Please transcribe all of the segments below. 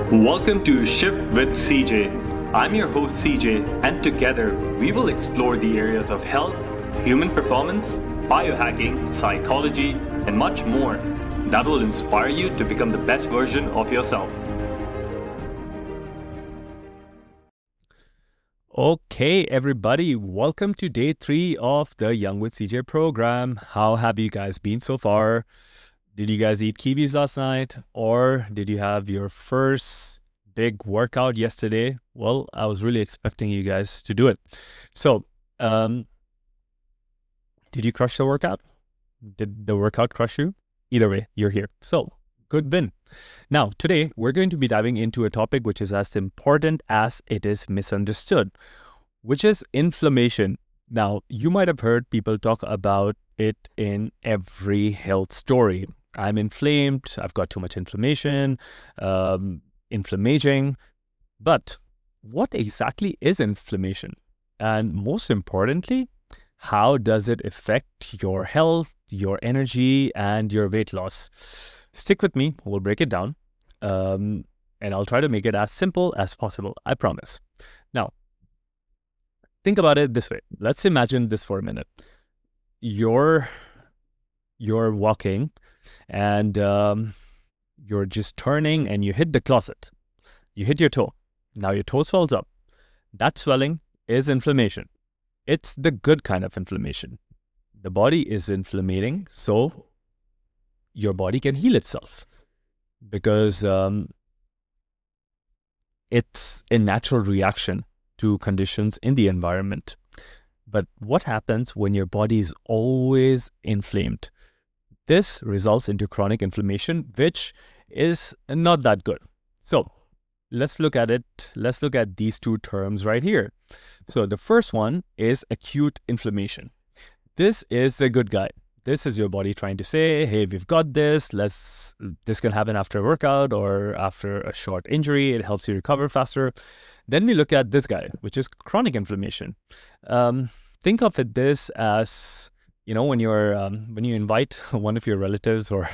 Welcome to Shift with CJ. I'm your host CJ, and together we will explore the areas of health, human performance, biohacking, psychology, and much more that will inspire you to become the best version of yourself. Okay, everybody, welcome to day 3 of the Young with CJ program. How have you guys been so far? Did you guys eat kiwis last night? Or did you have your first big workout yesterday? Well, I was really expecting you guys to do it. So, did you crush the workout? Did the workout crush you? Either way, you're here. So, good win. Now, today, we're going to be diving into a topic which is as important as it is misunderstood, which is inflammation. Now, you might have heard people talk about it in every health story. I'm inflamed, I've got too much inflammation, inflammaging. But what exactly is inflammation? And most importantly, how does it affect your health, your energy, and your weight loss? Stick with me, we'll break it down. And I'll try to make it as simple as possible, I promise. Now, think about it this way. Let's imagine this for a minute. You're walking and you're just turning and you hit the closet. You hit your toe. Now your toe swells up. That swelling is inflammation. It's the good kind of inflammation. The body is inflamming, so your body can heal itself because it's a natural reaction to conditions in the environment. But what happens when your body is always inflamed? This results into chronic inflammation, which is not that good. So let's look at it. Let's look at these two terms right here. So the first one is acute inflammation. This is a good guy. This is your body trying to say, hey, we've got this. This can happen after a workout or after a short injury. It helps you recover faster. Then we look at this guy, which is chronic inflammation. Think of it this as, when you invite one of your relatives or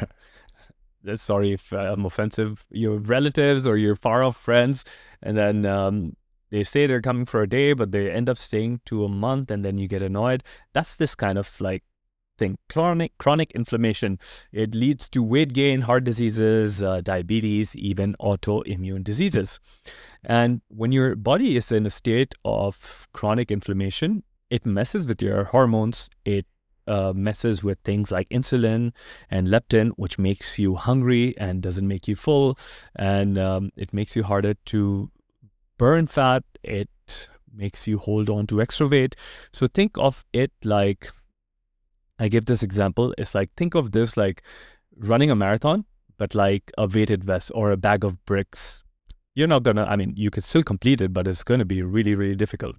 sorry if I'm offensive, your relatives or your far off friends, and then they say they're coming for a day, but they end up staying to a month, and then you get annoyed. That's this kind of thing. Chronic inflammation. It leads to weight gain, heart diseases, diabetes, even autoimmune diseases. And when your body is in a state of chronic inflammation, it messes with your hormones. It messes with things like insulin and leptin, which makes you hungry and doesn't make you full. And it makes you harder to burn fat. It makes you hold on to extra weight. So think of it like, I give this example. It's like, think of this like running a marathon, but like a weighted vest or a bag of bricks. You're not you could still complete it, but it's going to be really, really difficult.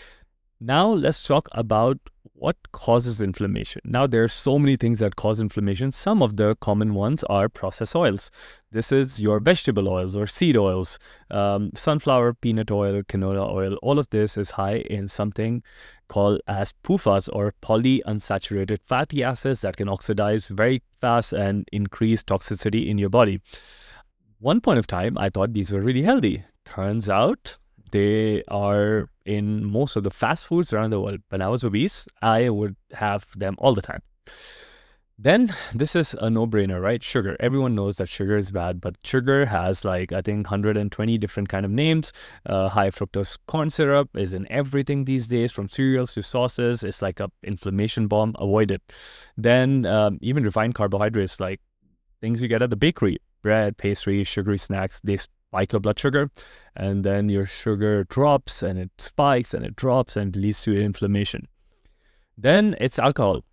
Now let's talk about what causes inflammation. Now there are so many things that cause inflammation. Some of the common ones are processed oils. This is your vegetable oils or seed oils, sunflower, peanut oil, canola oil. All of this is high in something called as PUFAs or polyunsaturated fatty acids that can oxidize very fast and increase toxicity in your body. One point of time, I thought these were really healthy. Turns out they are in most of the fast foods around the world. When I was obese, I would have them all the time. Then this is a no-brainer, right? Sugar. Everyone knows that sugar is bad, but sugar has 120 different kind of names. High fructose corn syrup is in everything these days, from cereals to sauces. It's like an inflammation bomb. Avoid it. Then even refined carbohydrates, like things you get at the bakery, bread, pastry, sugary snacks, they spike your blood sugar, and then your sugar drops and it spikes and it drops and it leads to inflammation. Then it's alcohol.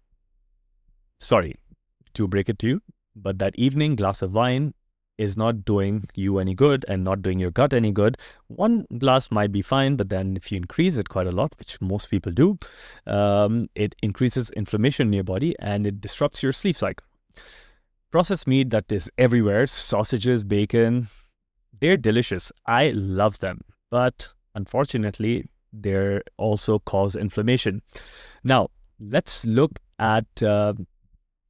Sorry to break it to you, but that evening glass of wine is not doing you any good and not doing your gut any good. One glass might be fine, but then if you increase it quite a lot, which most people do, it increases inflammation in your body and it disrupts your sleep cycle. Processed meat that is everywhere, sausages, bacon, they're delicious. I love them. But unfortunately, they also cause inflammation. Now, let's look at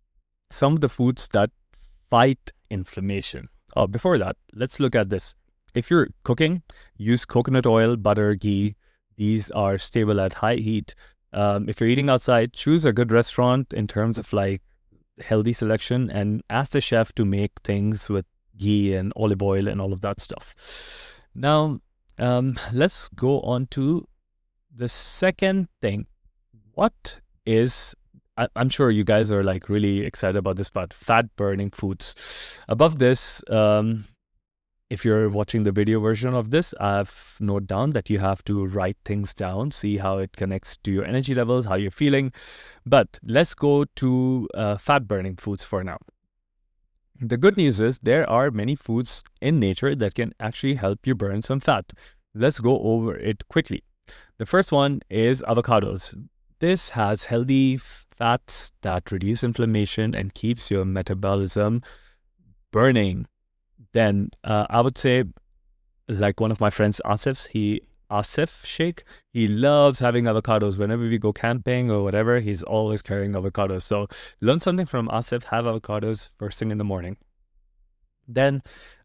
some of the foods that fight inflammation. Oh, before that, let's look at this. if you're cooking, use coconut oil, butter, ghee. These are stable at high heat. If you're eating outside, choose a good restaurant in terms of like healthy selection, and ask the chef to make things with ghee and olive oil and all of that stuff. Now, let's go on to the second thing. What is, I'm sure you guys are like really excited about this part, fat burning foods. Above this, if you're watching the video version of this, I've noted down that you have to write things down, see how it connects to your energy levels, how you're feeling. But let's go to fat burning foods for now. The good news is there are many foods in nature that can actually help you burn some fat. Let's go over it quickly. The first one is avocados. This has healthy fats that reduce inflammation and keeps your metabolism burning. Then I would say, like one of my friends, Asif Sheikh, he loves having avocados. Whenever we go camping or whatever, he's always carrying avocados. So learn something from Asif, have avocados first thing in the morning. Then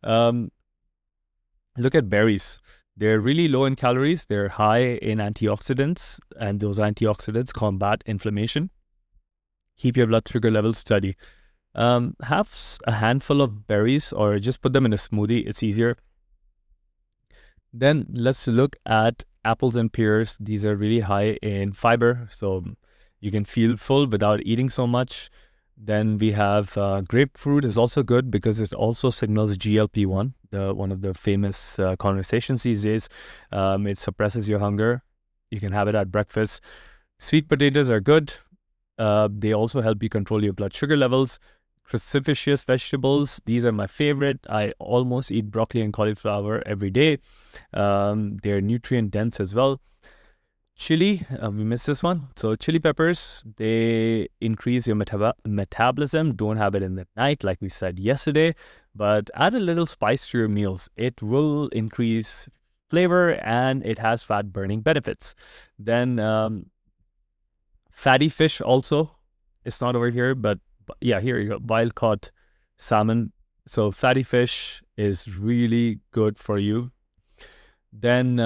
look at berries. They're really low in calories. They're high in antioxidants, and those antioxidants combat inflammation. Keep your blood sugar levels steady. Have a handful of berries or just put them in a smoothie. It's easier. Then let's look at apples and pears. These are really high in fiber, so you can feel full without eating so much. Then we have grapefruit is also good because it also signals GLP-1, one of the famous conversations these days. It suppresses your hunger. You can have it at breakfast. Sweet potatoes are good. They also help you control your blood sugar levels. Cruciferous vegetables, these are my favorite. I almost eat broccoli and cauliflower every day. They're nutrient dense as well. Chili, we missed this one. So chili peppers, they increase your metabolism. Don't have it in the night like we said yesterday, but add a little spice to your meals. It will increase flavor and it has fat burning benefits. Then fatty fish also. It's not over here, but yeah, here you go. Wild caught salmon. So fatty fish is really good for you. Then,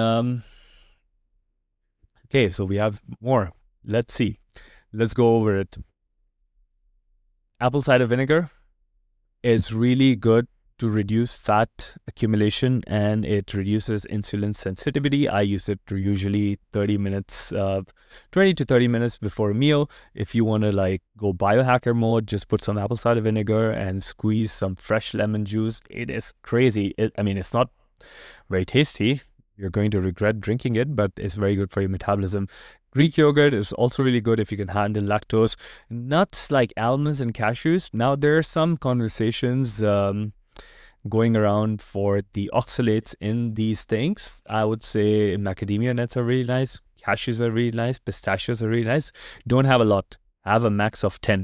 okay, so we have more. Let's see. Let's go over it. Apple cider vinegar is really good to reduce fat accumulation, and it reduces insulin sensitivity. I use it to usually 20 to 30 minutes before a meal. If you want to like go biohacker mode, just put some apple cider vinegar and squeeze some fresh lemon juice. It is crazy. It's not very tasty. You're going to regret drinking it, but it's very good for your metabolism. Greek yogurt is also really good if you can handle lactose. Nuts like almonds and cashews. Now there are some conversations going around for the oxalates in these things. I would say macadamia nuts are really nice, cashews are really nice, pistachios are really nice. Don't have a lot. Have a max of 10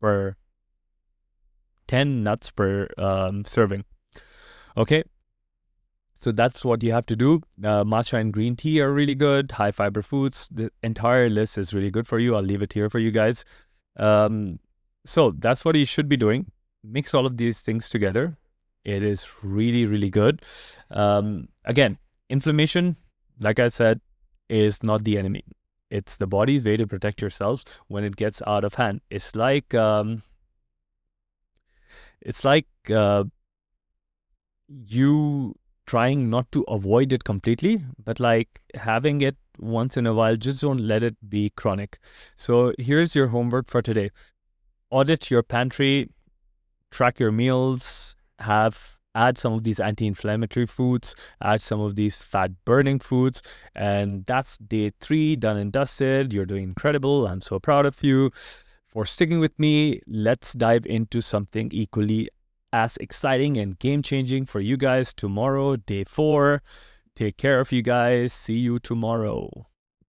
nuts per serving. Okay, so that's what you have to do. Matcha and green tea are really good. High fiber foods. The entire list is really good for you. I'll leave it here for you guys. So that's what you should be doing. Mix all of these things together. It is really, really good. Again, inflammation, like I said, is not the enemy. It's the body's way to protect yourself when it gets out of hand. It's like you trying not to avoid it completely, but like having it once in a while. Just don't let it be chronic. So here's your homework for today. Audit your pantry, track your meals, add some of these anti-inflammatory foods, add some of these fat-burning foods, and that's day 3 done and dusted. You're doing incredible. I'm so proud of you for sticking with me. Let's dive into something equally as exciting and game-changing for you guys tomorrow, day 4. Take care of you guys. See you tomorrow.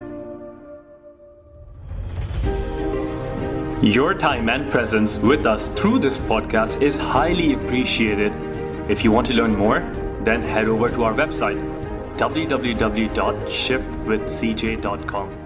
Your time and presence with us through this podcast is highly appreciated. If you want to learn more, then head over to our website, www.shiftwithcj.com.